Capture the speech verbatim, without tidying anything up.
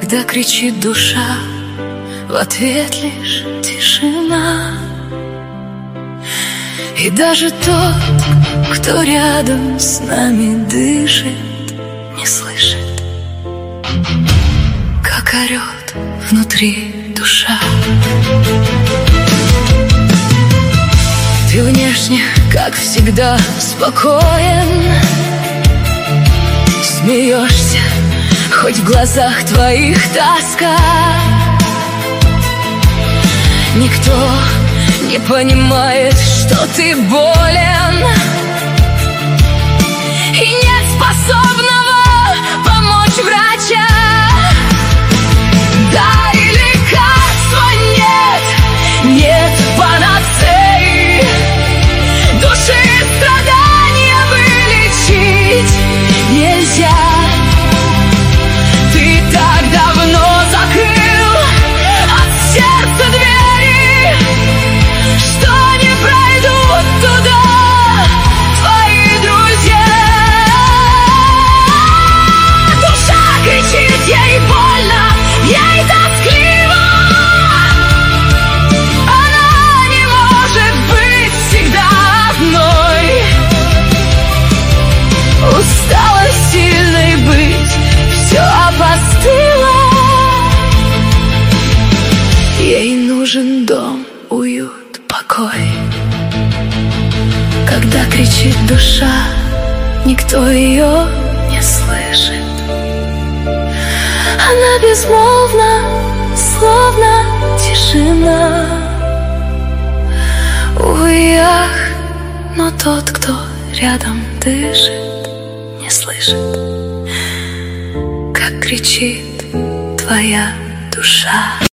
Когда кричит душа, в ответ лишь тишина. И даже тот, кто рядом с нами дышит, не слышит, как орет внутри душа. Ты внешне, как всегда, спокоен, смеешься, хоть в глазах твоих тоска. Никто не понимает, что ты болен, и нет способного помочь врача. Да, и лекарства нет, нет панацеи. Души страдания вылечить нельзя. Ты так давно закрыл от сердца двери, что не пройдут туда твои друзья. Душа кричит, ей больно, ей тоскливо. Она не может быть всегда одной. Устала сильной быть, все опостыло. Ей нужен дом, уют, покой. Когда кричит душа, никто ее не слышит. Она безмолвна, словно тишина. Увы, ах, но тот, кто рядом дышит, не слышит, как кричит твоя душа.